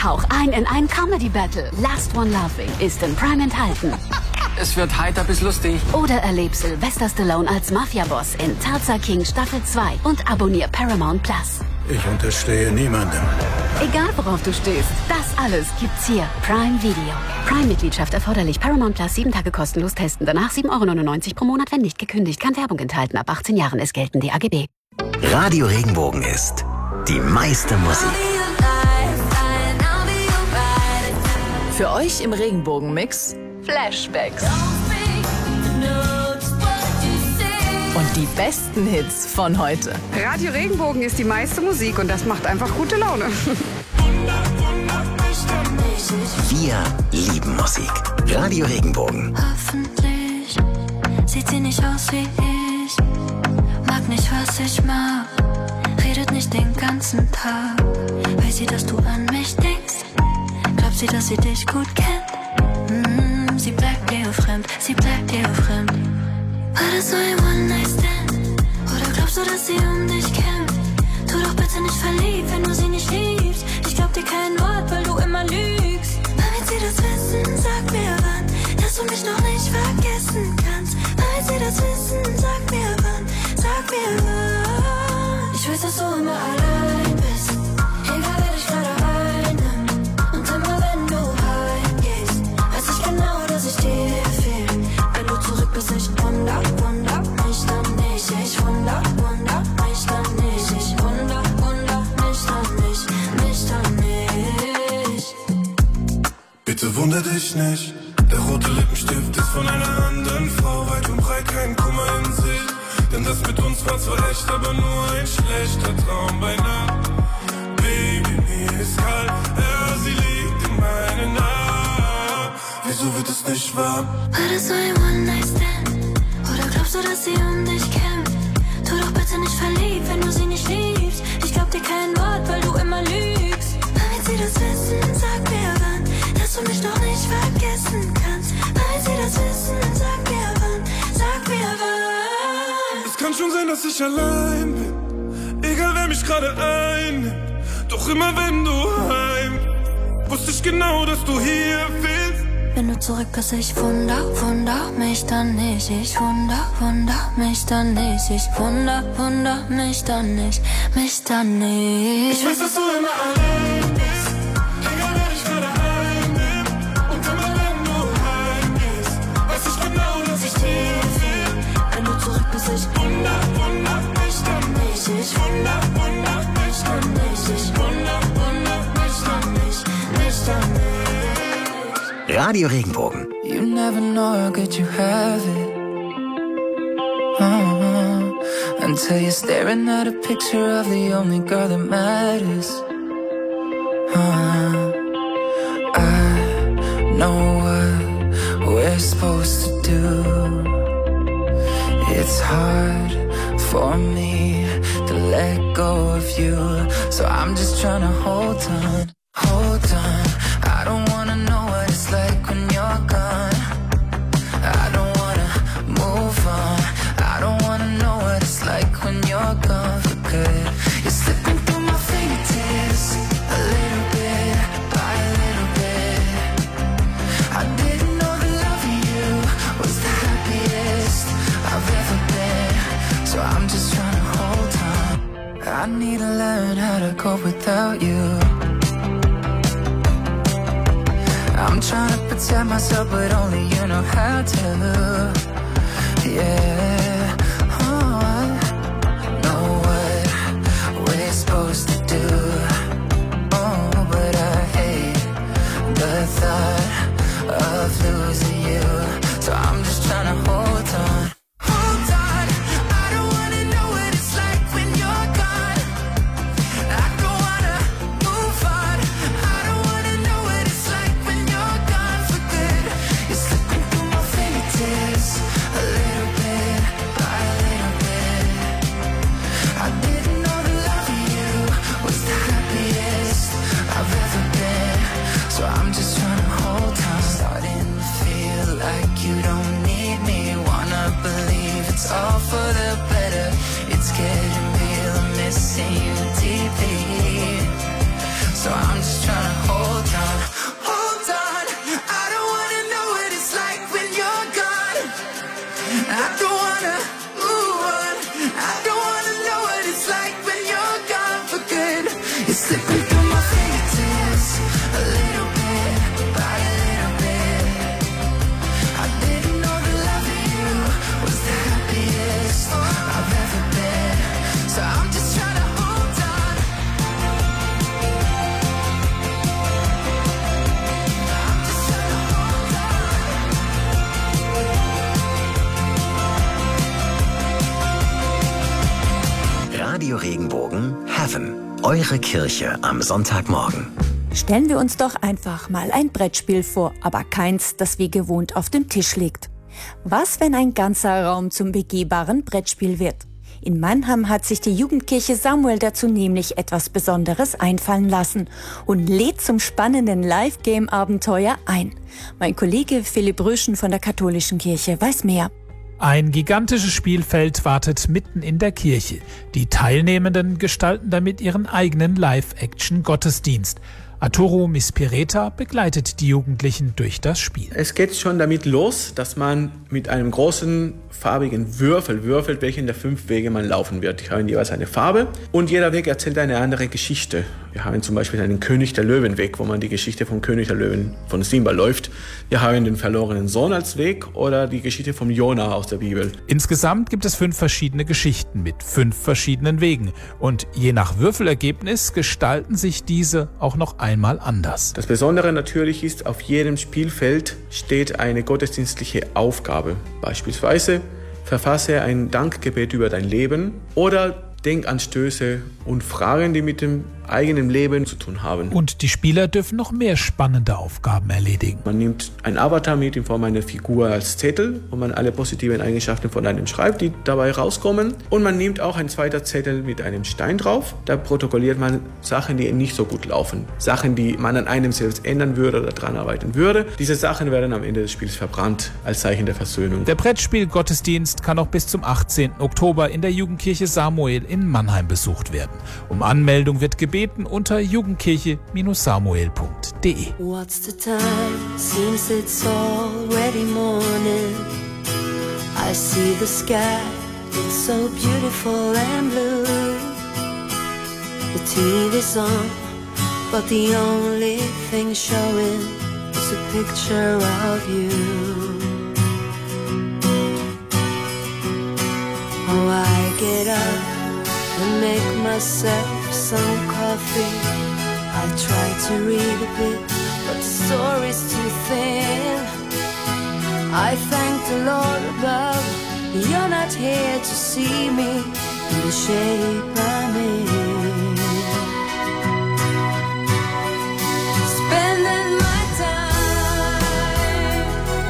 Tauch ein in ein Comedy-Battle. Last One Laughing ist in Prime enthalten. Es wird heiter bis lustig. Oder erleb Sylvester Stallone als Mafia-Boss in Tulsa King Staffel 2 und abonnier Paramount Plus. Ich unterstehe niemandem. Egal worauf du stehst, das alles gibt's hier. Prime Video. Prime-Mitgliedschaft erforderlich. Paramount Plus 7 Tage kostenlos testen. Danach 7,99 € pro Monat, wenn nicht gekündigt. Kann Werbung enthalten. Ab 18 Jahren. Es gelten die AGB. Radio Regenbogen ist die meiste Musik. Für euch im Regenbogen-Mix Flashbacks. Und die besten Hits von heute. Radio Regenbogen ist die meiste Musik und das macht einfach gute Laune. Wir lieben Musik. Radio Regenbogen. Hoffentlich sieht sie nicht aus wie ich. Mag nicht, was ich mag. Redet nicht den ganzen Tag. Weiß sie, dass du an mich denkst? Glaubt sie, dass sie dich gut kennt? Sie bleibt dir fremd, sie bleibt dir fremd. War das so ein One-Night-Stand? Oder glaubst du, dass sie um dich kämpft? Tu doch bitte nicht verliebt, wenn du sie nicht liebst. Ich glaub dir kein Wort, weil du immer lügst. Wenn sie das wissen, sag mir wann, dass du mich noch nicht vergessen kannst. Wenn sie das wissen, sag mir wann, sag mir wann. Ich weiß, dass du immer allein bist, egal wer dich gerade einnimmt. Und immer wenn du heimgehst, weiß ich genau, dass ich dir fehl. Wenn du zurück bist, ich wunder mich dann nicht. Ich wunder mich dann nicht. Ich wunder mich dann nicht. Bitte wunder dich nicht. Der rote Lippenstift ist von einer anderen Frau. Weit und breit kein Kummer in sich. Denn das mit uns war zwar echt, aber nur ein schlechter Traum bei Nacht. Baby, mir ist kalt, ja, sie liegt in meinen Armen. Wieso wird es nicht wahr? War das so ein One-Night-Stand? Oder glaubst du, dass sie um dich kämpft? Tu doch bitte nicht verliebt, wenn du sie nicht liebst. Ich glaub dir kein Wort, weil du immer lügst. Wenn sie das wissen, sag mir wann, dass du mich noch nicht vergessen kannst. Wenn sie das wissen, sag mir wann, sag mir wann. Es kann schon sein, dass ich allein bin, egal wer mich gerade einnimmt. Doch immer wenn du heim, wusste ich genau, dass du hier bist. Wenn du zurück bist, ich wunder mich dann nicht. Ich wunder mich dann nicht. Ich wunder mich dann nicht, mich dann nicht. Ich weiß, dass du immer allein bist, egal wer dich gerade einnimmt. Und immer wenn du heimgehst, weiß ich genau, dass ich dir fehl. Wenn du zurück bist, ich wunder mich dann nicht. Ich wunder mich dann nicht. Ich wunder mich dann nicht, mich dann nicht. Radio Regenbogen. You never know how good you have it. Until you're staring at a picture of the only girl that matters. I know what we're supposed to do. It's hard for me to let go of you, so I'm just trying to hold on, hold on. I don't wanna know what it's like when you're gone. I don't wanna move on. I don't wanna know what it's like when you're gone for good. You're slipping through my fingertips, a little bit by a little bit. I didn't know that loving you was the happiest I've ever been, so I'm just trying to hold on. I need to learn how to cope without you. I'm trying to protect myself, but only you know how to. Yeah, oh, I know what we're supposed to do. Oh, but I hate the thought of losing you. So I'm just trying to hold on. Hold on, I don't wanna know what it's like when you're gone. I don't wanna move on. I don't wanna know what it's like when you're gone for good. You're slipping through my fingertips, a little bit by a little bit. I didn't know that loving you was the Eure Kirche am Sonntagmorgen. Stellen wir uns doch einfach mal ein Brettspiel vor, aber keins, das wie gewohnt auf dem Tisch liegt. Was, wenn ein ganzer Raum zum begehbaren Brettspiel wird? In Mannheim hat sich die Jugendkirche Samuel dazu nämlich etwas Besonderes einfallen lassen und lädt zum spannenden Live-Game-Abenteuer ein. Mein Kollege Philipp Röschen von der Katholischen Kirche weiß mehr. Ein gigantisches Spielfeld wartet mitten in der Kirche. Die Teilnehmenden gestalten damit ihren eigenen Live-Action-Gottesdienst. Arturo Mispireta begleitet die Jugendlichen durch das Spiel. Es geht schon damit los, dass man mit einem großen farbigen Würfel würfelt, welchen der 5 Wege man laufen wird. Die haben jeweils eine Farbe und jeder Weg erzählt eine andere Geschichte. Wir haben zum Beispiel einen König der Löwen Weg, wo man die Geschichte vom König der Löwen von Simba läuft. Wir haben den verlorenen Sohn als Weg oder die Geschichte vom Jona aus der Bibel. Insgesamt gibt es 5 verschiedene Geschichten mit 5 verschiedenen Wegen. Und je nach Würfelergebnis gestalten sich diese auch noch einmal anders. Das Besondere natürlich ist, auf jedem Spielfeld steht eine gottesdienstliche Aufgabe. Beispielsweise verfasse ein Dankgebet über dein Leben oder Denkanstöße und Fragen, die mit dem eigenen Leben zu tun haben. Und die Spieler dürfen noch mehr spannende Aufgaben erledigen. Man nimmt ein Avatar mit in Form einer Figur als Zettel, wo man alle positiven Eigenschaften von einem schreibt, die dabei rauskommen. Und man nimmt auch ein zweiter Zettel mit einem Stein drauf. Da protokolliert man Sachen, die nicht so gut laufen. Sachen, die man an einem selbst ändern würde oder dran arbeiten würde. Diese Sachen werden am Ende des Spiels verbrannt als Zeichen der Versöhnung. Der Brettspiel-Gottesdienst kann auch bis zum 18. Oktober in der Jugendkirche Samuel in Mannheim besucht werden. Um Anmeldung wird gebeten unter jugendkirche-samuel.de. What's the time? Seems it's already morning. I see the sky, it's so beautiful and blue. The TV's on, but the only thing showing is a picture of you. Oh, I get up and make myself some coffee. I try to read a bit, but the story's too thin. I thank the Lord above, you're not here to see me in the shape I'm in. Spending my time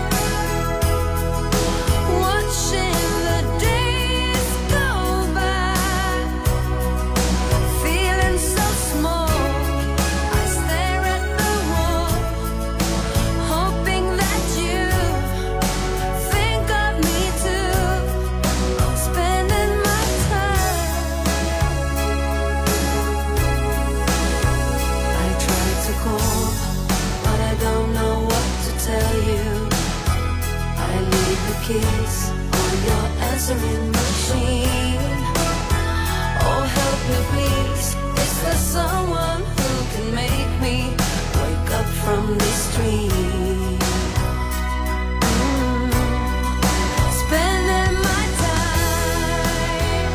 watching the days go by, feeling so small. I stare at the wall, hoping that you think of me too. I'm spending my time. I try to call, but I don't know what to tell you. I leave the keys on your answering machine. Oh, help me please. Is there someone who can make me wake up from this dream? Spending my time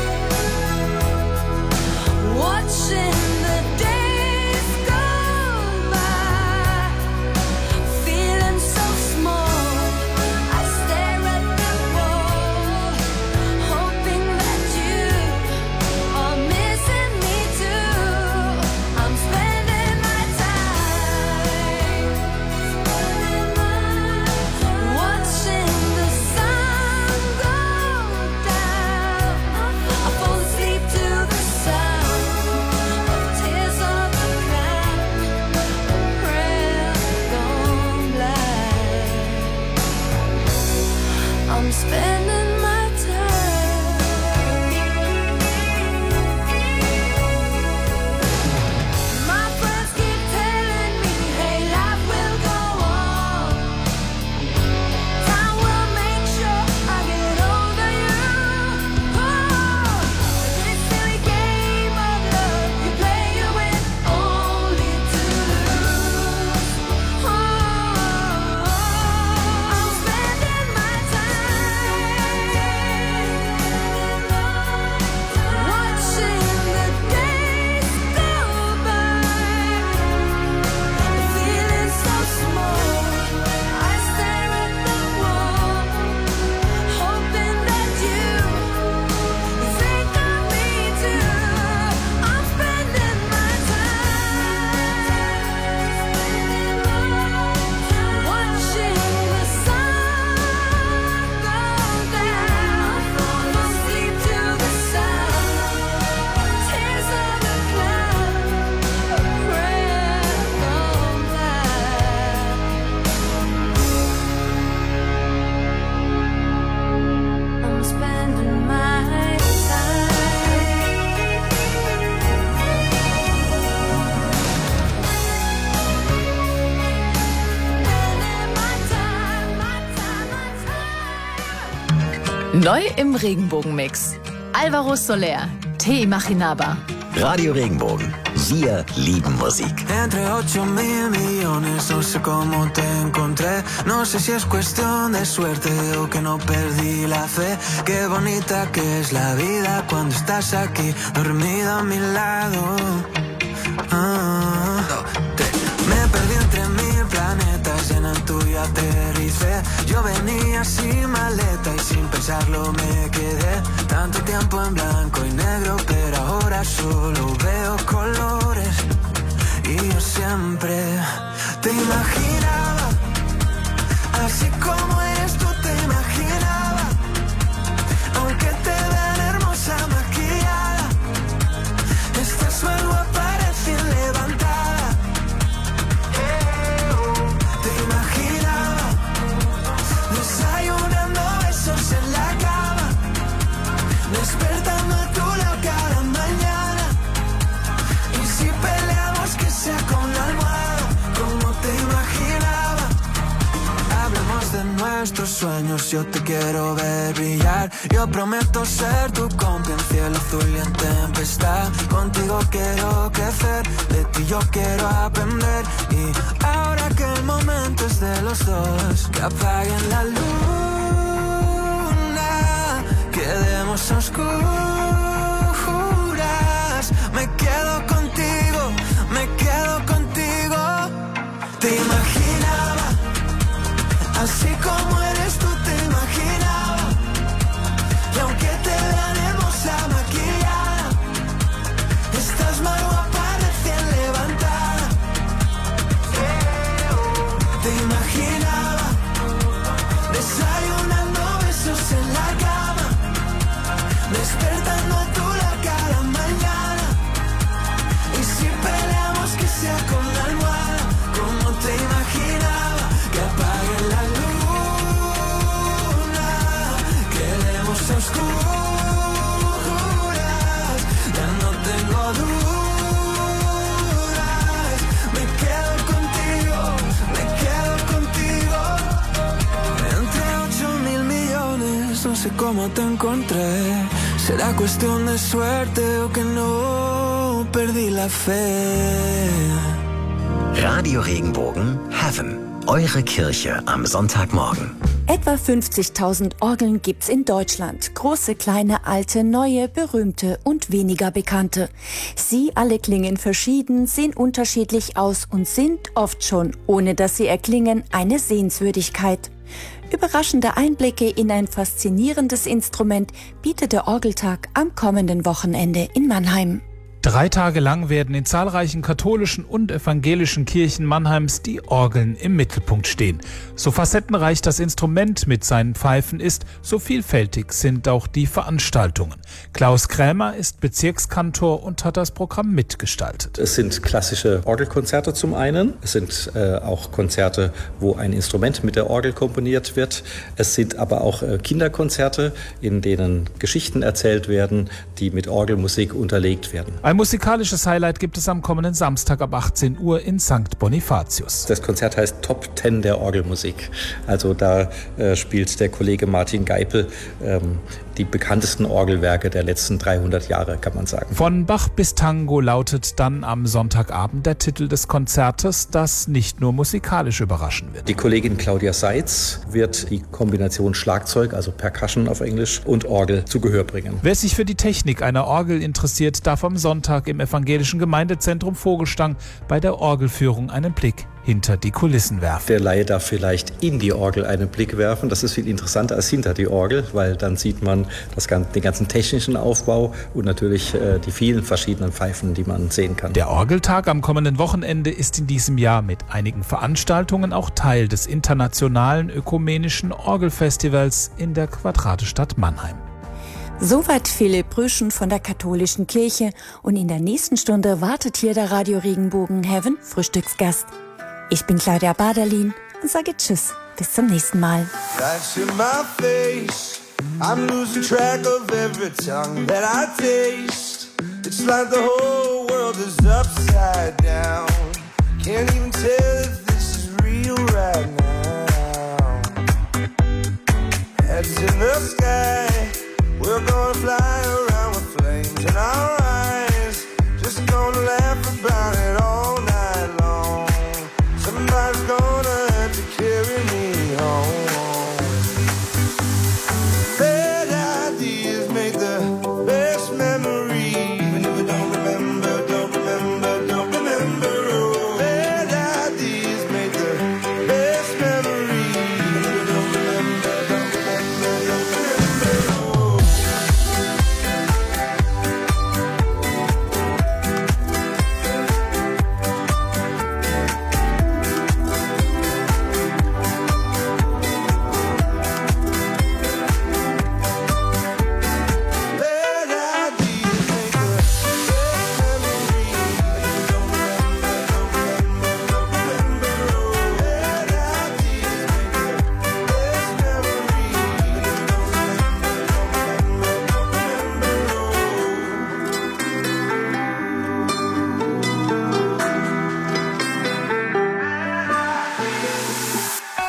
watching the days go by, feeling so small. I stare at the wall, hoping that you are missing me too. I'm spending my time. Neu im Regenbogenmix. Álvaro Soler, Te Imaginaba. Radio Regenbogen. Wir lieben Musik. Entre 8.000 millones, no sé cómo te encontré. No sé si es cuestión de suerte o que no perdí la fe. Qué bonita que es la vida cuando estás aquí, dormida a mi lado. Me perdí entre 1000 planetas, en el tuyo aterricé. Yo venía sin maleta y sin pensarlo me quedé. Tanto tiempo en blanco y negro, pero ahora solo veo colores. Y yo siempre te imaginaba, así como eres tú te imaginaba. Aunque te vean hermosa maquillada, estás mal guapa recién levantada. Te imaginaba desayunando besos en la cama, despertando a tu lado cada mañana. Y si peleamos que sea con la almohada, como te imaginaba. Hablemos de nuestros sueños, yo te quiero ver brillar. Yo prometo ser tu cómplice en cielo azul y en tempestad. Contigo quiero crecer, de ti yo quiero aprender. Y ahora que el momento es de los dos, que apaguen la luna, quedemos a oscuras. Me quedo contigo, me quedo contigo. Te imaginaba, así como eres tú te imaginaba. Y aunque te vean hermosa maquillada, estás más guapa recién levantada. Te imaginaba desayunando besos en la cama, despertando a tu lado cada mañana. Y si peleamos que sea con la almohada, como te imaginaba. Que apague la luna, quedemos a oscuras. Ya no tengo dudas, me quedo contigo, me quedo contigo. Entre 8.000 millones, no sé cómo te encontré. Será cuestión de suerte o que no perdí la fe. Radio Regenbogen Heaven. Eure Kirche am Sonntagmorgen. Etwa 50.000 Orgeln gibt's in Deutschland. Große, kleine, alte, neue, berühmte und weniger bekannte. Sie alle klingen verschieden, sehen unterschiedlich aus und sind oft schon, ohne dass sie erklingen, eine Sehenswürdigkeit. Überraschende Einblicke in ein faszinierendes Instrument bietet der Orgeltag am kommenden Wochenende in Mannheim. 3 Tage lang werden in zahlreichen katholischen und evangelischen Kirchen Mannheims die Orgeln im Mittelpunkt stehen. So facettenreich das Instrument mit seinen Pfeifen ist, so vielfältig sind auch die Veranstaltungen. Klaus Krämer ist Bezirkskantor und hat das Programm mitgestaltet. Es sind klassische Orgelkonzerte zum einen. Es sind auch Konzerte, wo ein Instrument mit der Orgel komponiert wird. Es sind aber auch Kinderkonzerte, in denen Geschichten erzählt werden, die mit Orgelmusik unterlegt werden. Ein musikalisches Highlight gibt es am kommenden Samstag ab 18 Uhr in St. Bonifatius. Das Konzert heißt Top 10 der Orgelmusik. Also da spielt der Kollege Martin Geipel die bekanntesten Orgelwerke der letzten 300 Jahre, kann man sagen. Von Bach bis Tango lautet dann am Sonntagabend der Titel des Konzertes, das nicht nur musikalisch überraschen wird. Die Kollegin Claudia Seitz wird die Kombination Schlagzeug, also Percussion auf Englisch, und Orgel zu Gehör bringen. Wer sich für die Technik einer Orgel interessiert, darf am Sonntag im evangelischen Gemeindezentrum Vogelstang bei der Orgelführung einen Blick hinter die Kulissen werfen. Der Laie darf vielleicht in die Orgel einen Blick werfen. Das ist viel interessanter als hinter die Orgel, weil dann sieht man den ganzen technischen Aufbau und natürlich die vielen verschiedenen Pfeifen, die man sehen kann. Der Orgeltag am kommenden Wochenende ist in diesem Jahr mit einigen Veranstaltungen auch Teil des internationalen ökumenischen Orgelfestivals in der Quadratestadt Mannheim. Soweit Philipp Rüschen von der katholischen Kirche, und in der nächsten Stunde wartet hier der Radio Regenbogen Heaven Frühstücksgast. Ich bin Claudia Baderlin und sage Tschüss, bis zum nächsten Mal. Life's in my face, I'm losing track of every tongue that I taste. It's like the whole world is upside down. Can't even tell if this is real right now. Heads in the sky.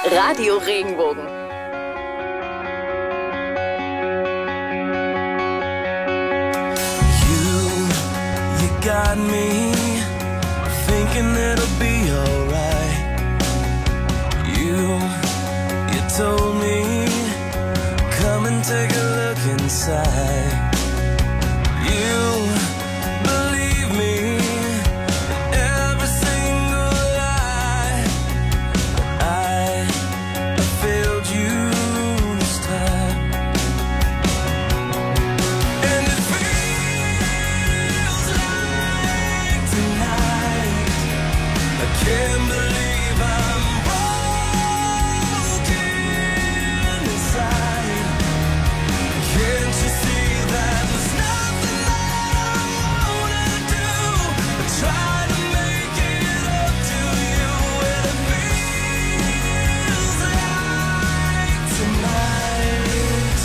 Radio Regenbogen. You got me thinking it'll be alright. You told me, come and take a look inside. You believe me in every single lie. I failed you this time. And it feels like tonight I can't believe I'm broken inside. Can't you see that there's nothing that I wanna do but try to make it up to you? And it feels like tonight.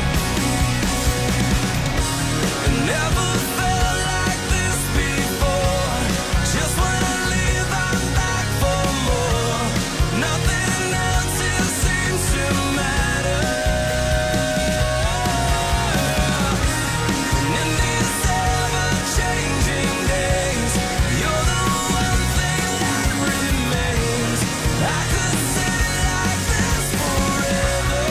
It never felt like this before. Just when I leave, I'm back for more. Nothing else here seems to matter. And in these ever-changing days, you're the one thing that remains. I could sit like this forever.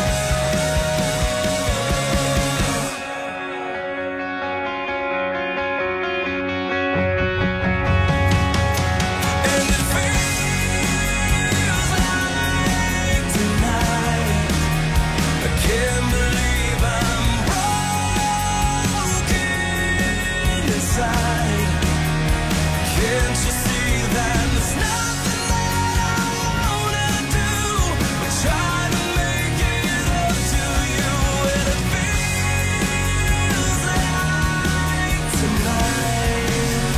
And it feels like tonight I can't believe I'm broken inside. Can't you see that there's nothing that I wanna do but try to make it up to you? And it feels like tonight.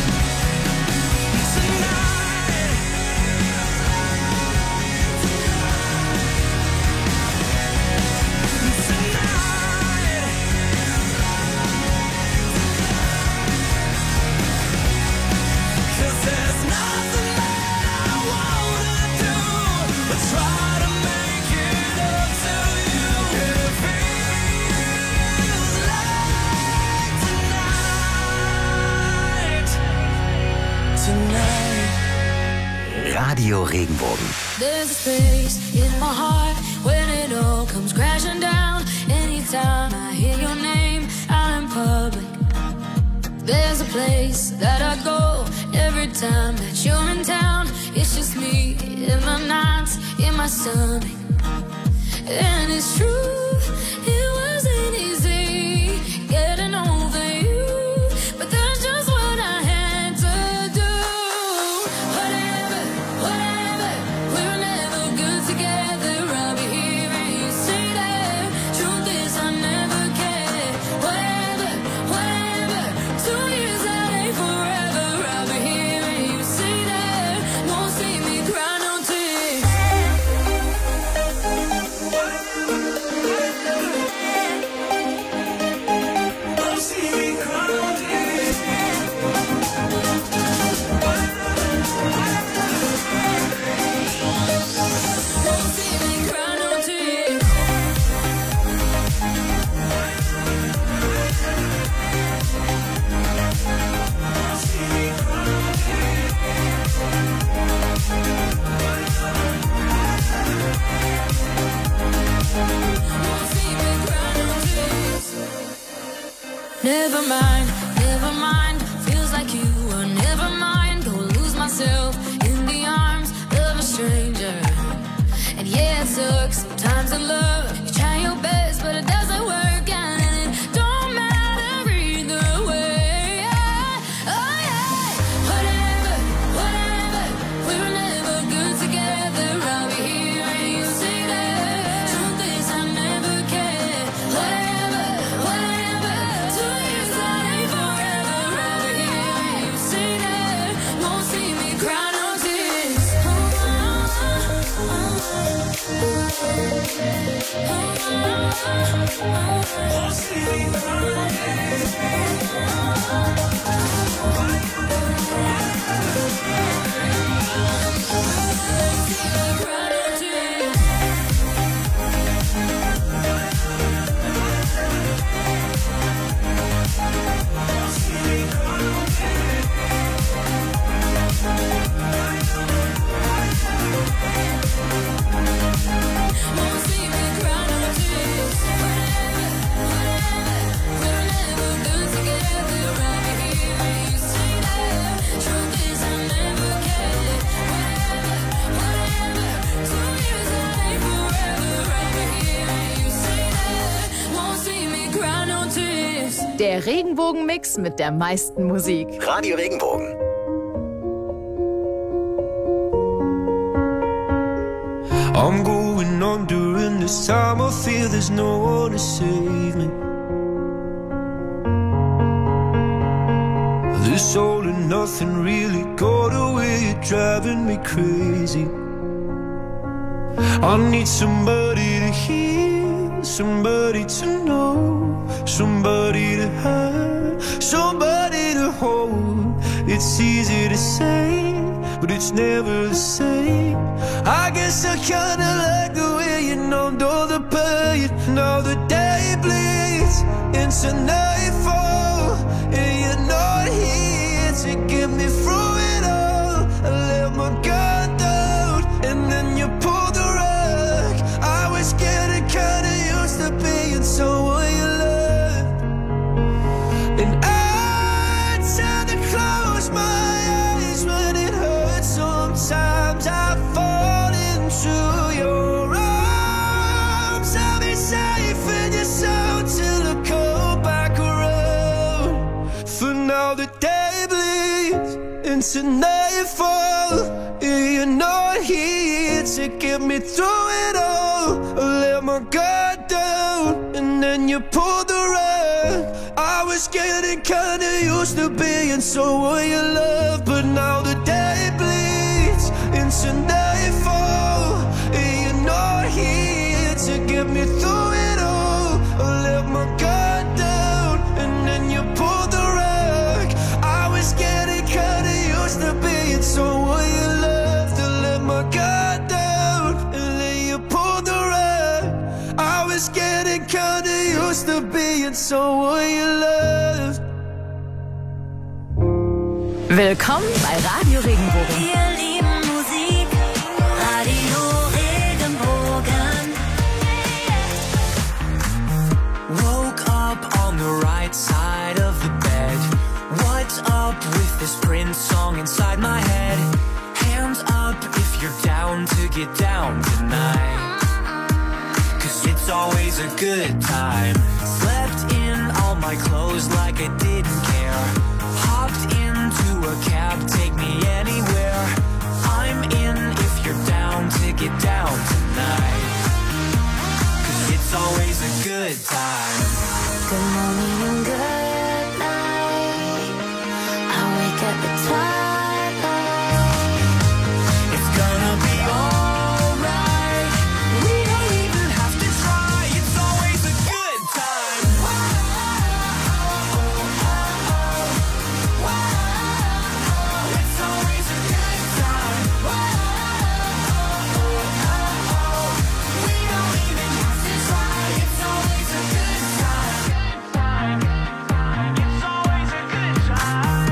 Cause there's nothing that I wanna do but try to make it up to you. And it feels like tonight. Radio Regenbogen. There's a space in my heart when it all comes crashing down. Anytime I hear your name out in public, there's a place that I go every time that you're in town. It's just me in my nights, in my stomach. And it's true, it wasn't easy getting over you, but that's just what I had to do. Whatever, we were never good together. I'll be here and you say that. Truth is I never cared. Whatever, 2 years that ain't forever. I'll be here and you say that. Won't see me cry no tears. Won't see me cry no tears. Won't see me cry no tears. Never mind, feels like you are never mind. Go lose myself in the arms of a stranger. And yeah, it sucks sometimes in love. You try your best, but it doesn't work, and it don't matter either way. Oh yeah, whatever, we were never good together. I'll be here and you say that. Truth is I never cared. Whatever, 2 years that ain't forever. I'll be here and you say that. Won't see me cry no tears. Won't see me cry no tears. Der Regenbogen-Mix mit der meisten Musik. Radio Regenbogen. I'm going on during this time. I feel there's no one to save me. This all and nothing really got away, driving me crazy. I need somebody to hear, somebody to know, somebody to have, somebody to hold. It's easy to say, but it's never the same. I guess I kinda like the way you numbed all the pain. Now the day bleeds into nightfall, and you're not here to get me through it all. I let my guard down, and then you pulled the rug. I was getting kinda used to being someone you loved, and I tend to close my eyes when it hurts. Sometimes I fall into your arms. I'll be safe in your soul till I come back around. For now the day bleeds into nightfall, and you're not here to get me through it all. I let my guard down, and then you pulled the rug. I was getting kinda used to being someone you love, but now the day bleeds into nightfall, and you're not here to get me through it all. I let my guard down, and then you pulled the rug. I was getting kinda used to being someone you loved. I let my guard down, and then you pulled the rug. I was getting kinda used to being someone you loved. Willkommen bei Radio Regenbogen. Wir lieben Musik, Radio Regenbogen. Woke up on the right side of the bed. What's up with this Prince song inside my head? Hands up if you're down to get down tonight, 'cause it's always a good time. Slept in all my clothes like I didn't care. Hopped into a cab, take me anywhere. I'm in if you're down to get down tonight, 'cause it's always a good time. Good morning and good night. I wake up at twilight. It's gonna be alright. We don't even have to try. It's always a good time. It's always a good time. We don't even have to try. It's always a good time. It's always a good time.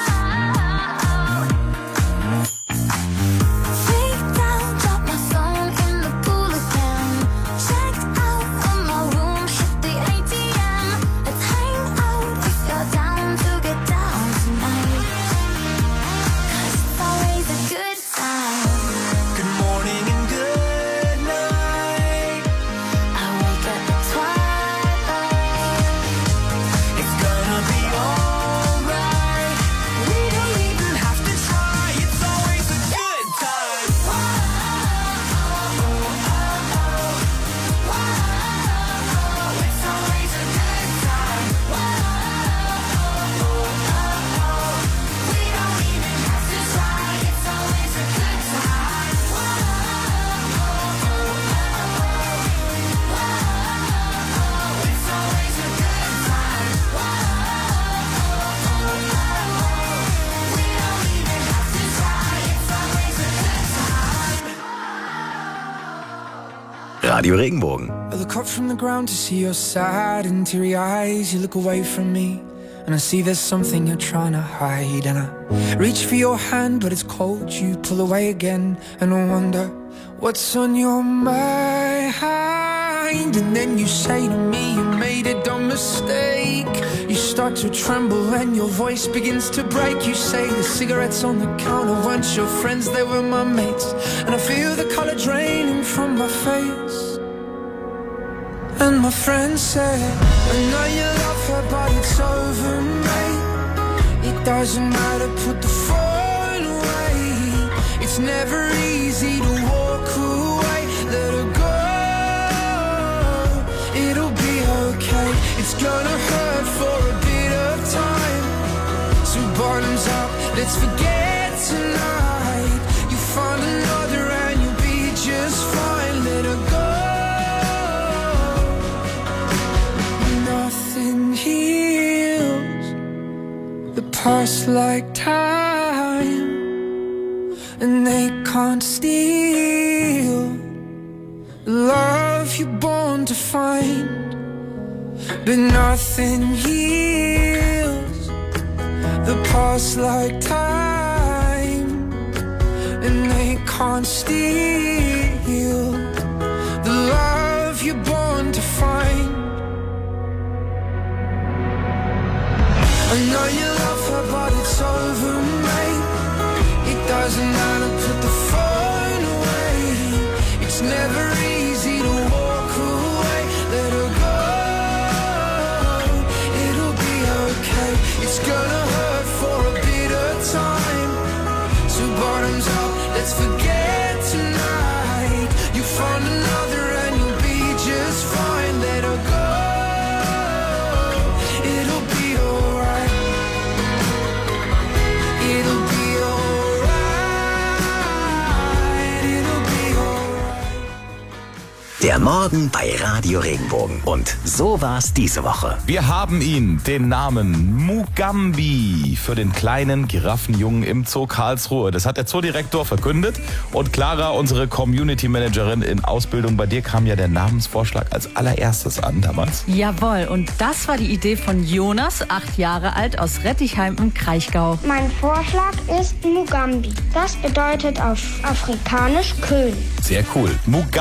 Freaked out, dropped my phone in the pool again. Checked out of my room, hit the ATM. Let's hang out if you're down to get down tonight, 'cause it's always a good time. Good morning and good night. I wake up at twilight. It's gonna be alright. We don't even have to try. It's always a good time. It's always a good time. We don't even have to try. It's always a good time. It's always a good time. We don't even have to try. It's always a good time. Radio Regenbogen. I look up from the ground to see your sad and teary eyes. You look away from me, and I see there's something you're trying to hide. And I reach for your hand, but it's cold. You pull away again, and I wonder what's on your mind. And then you say to me you made a dumb mistake. You start to tremble and your voice begins to break. You say the cigarettes on the counter weren't your friends, they were my mates. And I feel the color draining from my face. And my friend said, I know you love her, but it's over, mate. It doesn't matter, put the phone away. It's never easy to walk away. Let her go, it'll be okay. It's gonna hurt for a bit of time. So bottoms up, let's forget tonight. You find another and you'll be just fine. Let her go. Nothing heals the past like time, and they can't steal the love you're born to find. But nothing heals the past like time, and they can't steal the love you're born to find. I know you love her, but it's over, mate. It doesn't matter, put the phone away. It's never easy to walk away. Let her go, it'll be okay. It's gonna hurt for a bit of time. So bottoms up, let's forget tonight. You find another and you'll be just fine. Let her go, it'll be alright. It'll be alright. It'll be alright. Der Morgen bei Radio Regenbogen. Und so war's diese Woche. Wir haben ihn, den Namen Mugambi, für den kleinen Giraffenjungen im Zoo Karlsruhe. Das hat der Zoodirektor verkündet. Und Clara, unsere Community Managerin in Ausbildung, bei dir kam ja der Namensvorschlag als allererstes an damals. Jawohl, und das war die Idee von Jonas, 8 Jahre alt, aus Rettichheim im Kraichgau. Mein Vorschlag ist Mugambi. Das bedeutet auf Afrikanisch König. Sehr cool.